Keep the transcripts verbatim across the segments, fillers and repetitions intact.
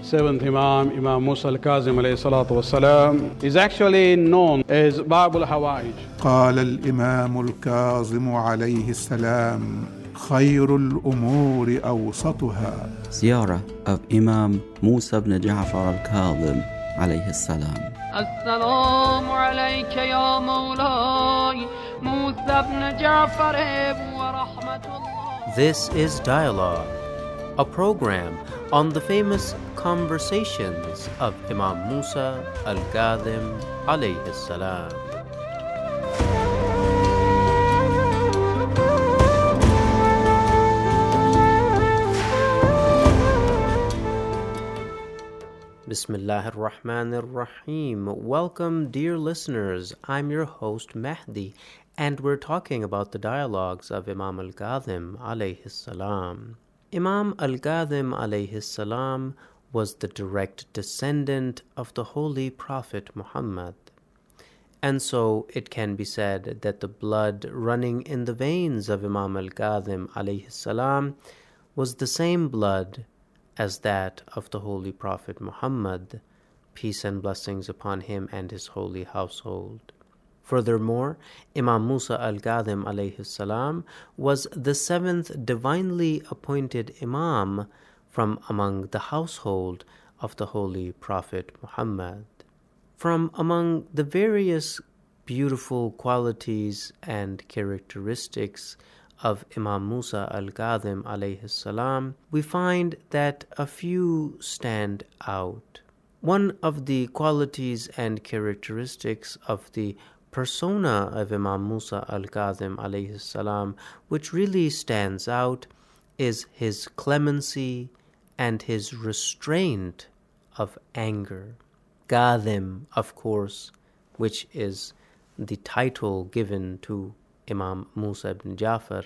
seventh Imam, Imam Musa al-Kazim alayhi salatu wassalam, is actually known as Bab al-Hawaij. قال الإمام الكاظم عليه السلام خير الأمور أوسطها. Ziyarah of Imam Musa ibn Ja'far al-Kazim alayhi salam. Assalamu alayka ya Mawlai Musa ibn Ja'far wa rahmatullah. This is Dialogue, a program on the famous conversations of Imam Musa al-Kazim alayhi salam. Bismillahir Rahmanir Rahim. Welcome, dear listeners. I'm your host, Mahdi, and we're talking about the dialogues of Imam al-Kazim alayhi salam. Imam al-Kazim alayhi salam was the direct descendant of the Holy Prophet Muhammad. And so it can be said that the blood running in the veins of Imam al-Kazim alayhi salam was the same blood as that of the Holy Prophet Muhammad, peace and blessings upon him and his holy household. Furthermore, Imam Musa al-Kazim alayhi salam was the seventh divinely appointed Imam from among the household of the Holy Prophet Muhammad. From among the various beautiful qualities and characteristics of Imam Musa al-Kazim alayhi salam, we find that a few stand out. One of the qualities and characteristics of the persona of Imam Musa al-Kazim alayhi salam, which really stands out, is his clemency and his restraint of anger. Kazim, of course, which is the title given to Imam Musa ibn Ja'far.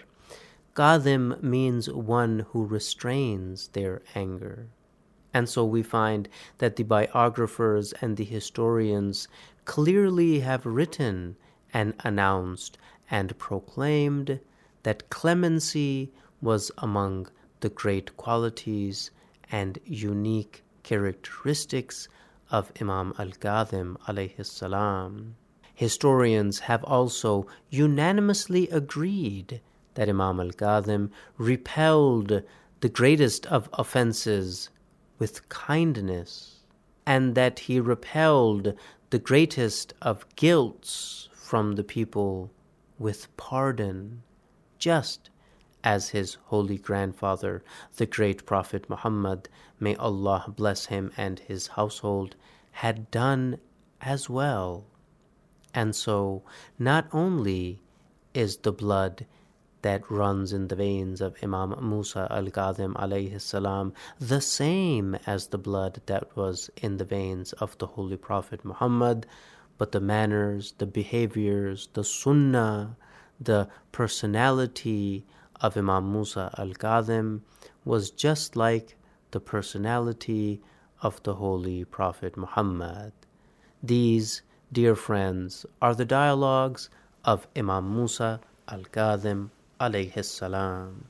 Kazim means one who restrains their anger. And so we find that the biographers and the historians clearly have written and announced and proclaimed that clemency was among the great qualities and unique characteristics of Imam al-Kazim alayhi salam. Historians have also unanimously agreed that Imam al-Kazim repelled the greatest of offenses with kindness, and that he repelled the greatest of guilts from the people with pardon, just as his holy grandfather, the great Prophet Muhammad, may Allah bless him and his household, had done as well. And so, not only is the blood that runs in the veins of Imam Musa al-Kazim alayhi salam the same as the blood that was in the veins of the Holy Prophet Muhammad, but the manners, the behaviors, the sunnah, the personality of Imam Musa al-Kazim was just like the personality of the Holy Prophet Muhammad. These, dear friends, are the dialogues of Imam Musa al-Kazim alayhi salam.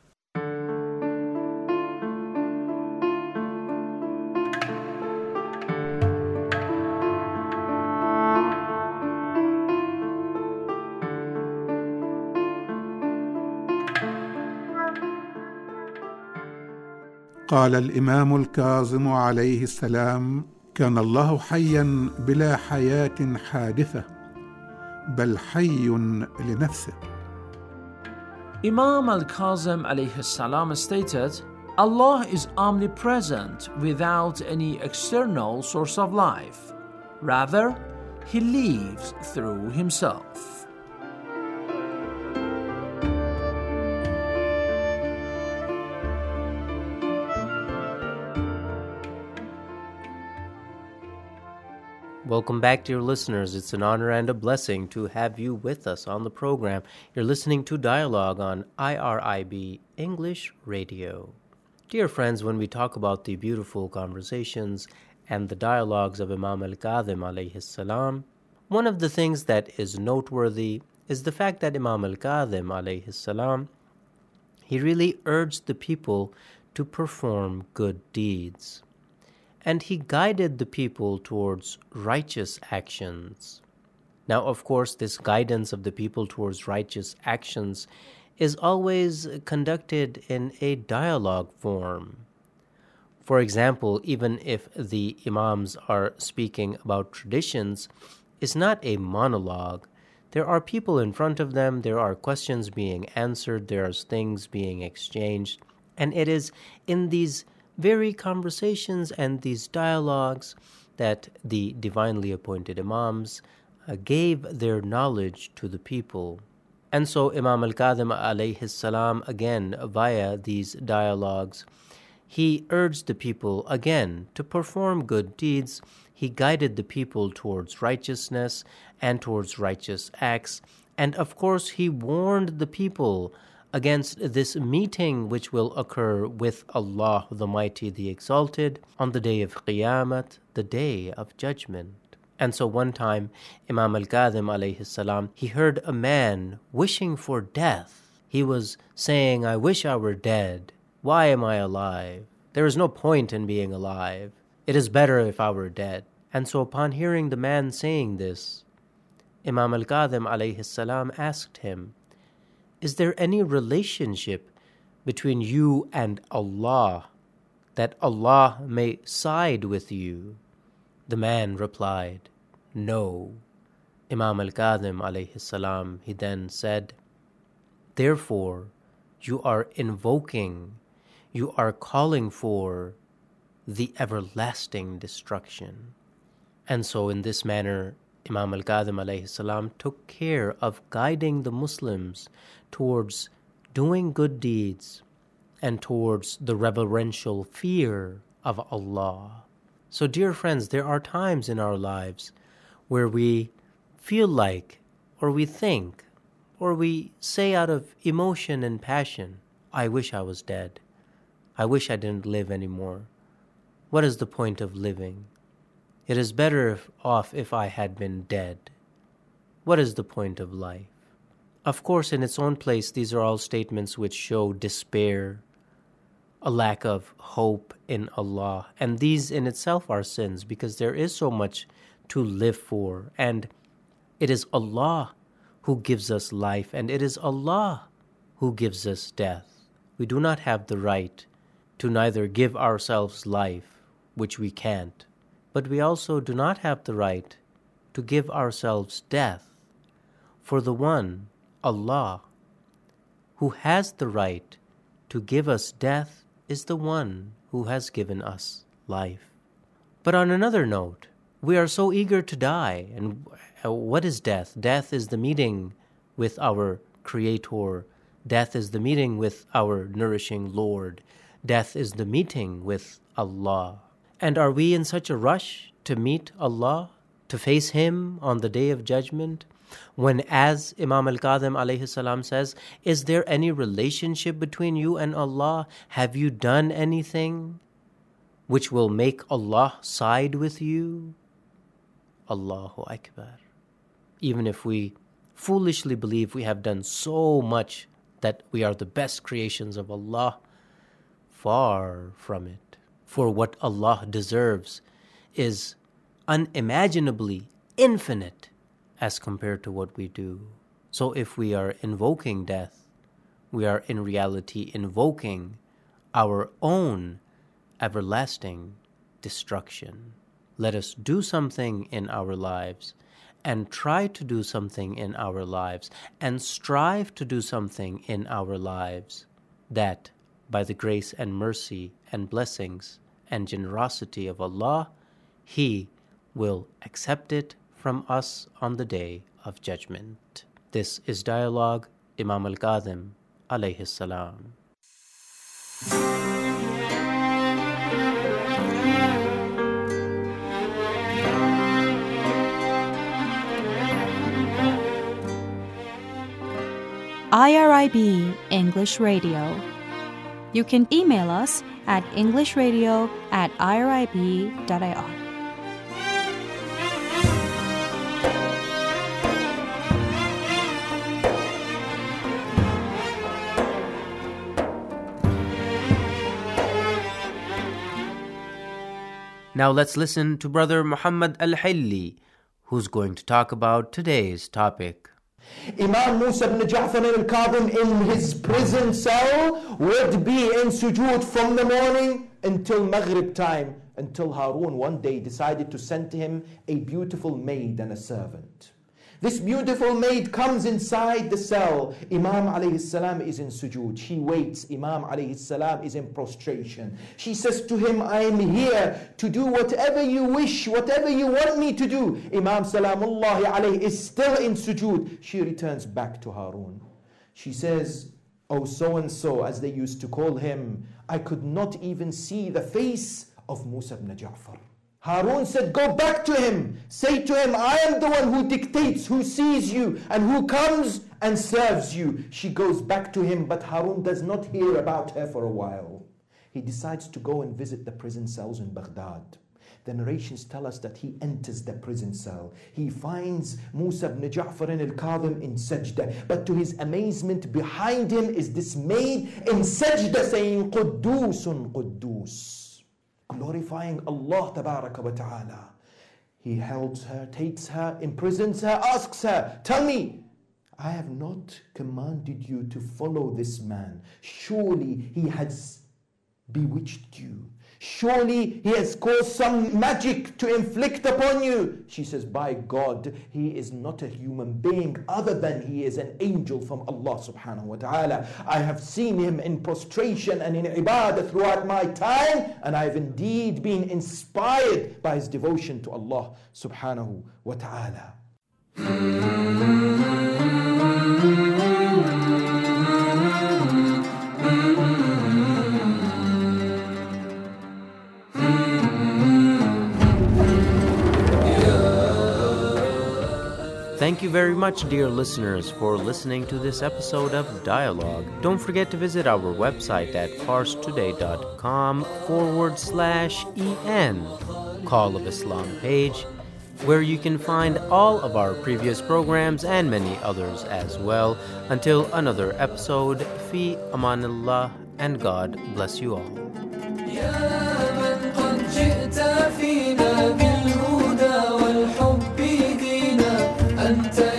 قال الإمام الكاظم عليه السلام كان الله حيا بلا حياة حادثة بل حي لنفسه. Imam al-Kazim alayhi salam stated, Allah is omnipresent without any external source of life. Rather, He lives through Himself. Welcome back, dear listeners. It's an honor and a blessing to have you with us on the program. You're listening to Dialogue on I R I B English Radio. Dear friends, when we talk about the beautiful conversations and the dialogues of Imam al-Kazim alayhi salam, one of the things that is noteworthy is the fact that Imam al-Kazim alayhi salam, he really urged the people to perform good deeds. and he guided the people towards righteous actions. Now, of course, this guidance of the people towards righteous actions is always conducted in a dialogue form. For example, even if the imams are speaking about traditions, it's not a monologue. There are people in front of them, there are questions being answered, there are things being exchanged, and it is in these very conversations and these dialogues that the divinely appointed imams uh, gave their knowledge to the people. And so Imam al-Kadhim alayhi salam, again, via these dialogues, he urged the people again to perform good deeds. He guided the people towards righteousness and towards righteous acts. And of course, he warned the people against this meeting which will occur with Allah the Mighty, the Exalted, on the day of Qiyamah, the day of judgment. And so one time, Imam al-Kadhim alayhi salam, he heard a man wishing for death. He was saying, I wish I were dead. Why am I alive? There is no point in being alive. It is better if I were dead. And so upon hearing the man saying this, Imam al-Kadhim alayhi salam asked him, is there any relationship between you and Allah, that Allah may side with you? The man replied, no. Imam al-Kadhim alayhi salam, he then said, therefore, you are invoking, you are calling for the everlasting destruction. And so in this manner, Imam al-Kadhim alayhi salam took care of guiding the Muslims towards doing good deeds and towards the reverential fear of Allah. So dear friends, there are times in our lives where we feel like, or we think, or we say out of emotion and passion, I wish I was dead. I wish I didn't live anymore. What is the point of living? It is better if, off if I had been dead. What is the point of life? Of course, in its own place, these are all statements which show despair, a lack of hope in Allah. And these in itself are sins, because there is so much to live for. And it is Allah who gives us life, and it is Allah who gives us death. We do not have the right to neither give ourselves life, which we can't, but we also do not have the right to give ourselves death. For the one, Allah, who has the right to give us death is the one who has given us life. But on another note, we are so eager to die. And what is death? Death is the meeting with our Creator. Death is the meeting with our nourishing Lord. Death is the meeting with Allah. And are we in such a rush to meet Allah, to face Him on the Day of Judgment? When, as Imam al-Kadhim alayhi salam says, is there any relationship between you and Allah? Have you done anything which will make Allah side with you? Allahu Akbar. Even if we foolishly believe we have done so much that we are the best creations of Allah, far from it. For what Allah deserves is unimaginably infinite as compared to what we do. So if we are invoking death, we are in reality invoking our own everlasting destruction. Let us do something in our lives, and try to do something in our lives, and strive to do something in our lives, that by the grace and mercy and blessings and generosity of Allah, He will accept it from us on the Day of Judgment. This is Dialogue, Imam al-Kadhim alayhi salam. I R I B English Radio. You can email us at englishradio at irib dot I R. Now let's listen to Brother Muhammad Al-Hilli, who's going to talk about today's topic. Imam Musa ibn Ja'far al-Kadhim in his prison cell would be in sujood from the morning until Maghrib time, until Harun one day decided to send to him a beautiful maid and a servant. This beautiful maid comes inside the cell. Imam alayhi salam is in sujood. She waits. Imam alayhi salam is in prostration. She says to him, I am here to do whatever you wish, whatever you want me to do. Imam salamullahi alayhi is still in sujood. She returns back to Harun. She says, oh so-and-so, as they used to call him, I could not even see the face of Musa ibn Ja'far. Harun said, go back to him. Say to him, I am the one who dictates, who sees you, and who comes and serves you. She goes back to him, but Harun does not hear about her for a while. He decides to go and visit the prison cells in Baghdad. The narrations tell us that he enters the prison cell. He finds Musa ibn Ja'far al-Kadhim in sajda. But to his amazement, behind him is this maid in sajda saying, Quddusun Quddus, glorifying Allah tabaraka wa ta'ala. He holds her, takes her, imprisons her, asks her, tell me, I have not commanded you to follow this man. Surely he has bewitched you. Surely he has caused some magic to inflict upon you. She says, by God, he is not a human being other than he is an angel from Allah subhanahu wa ta'ala. I have seen him in prostration and in ibadah throughout my time, and I have indeed been inspired by his devotion to Allah subhanahu wa ta'ala. Thank you very much, dear listeners, for listening to this episode of Dialogue. Don't forget to visit our website at farstoday.com forward slash en, Call of Islam page, where you can find all of our previous programs and many others as well. Until another episode, fi amanillah, and God bless you all. أنت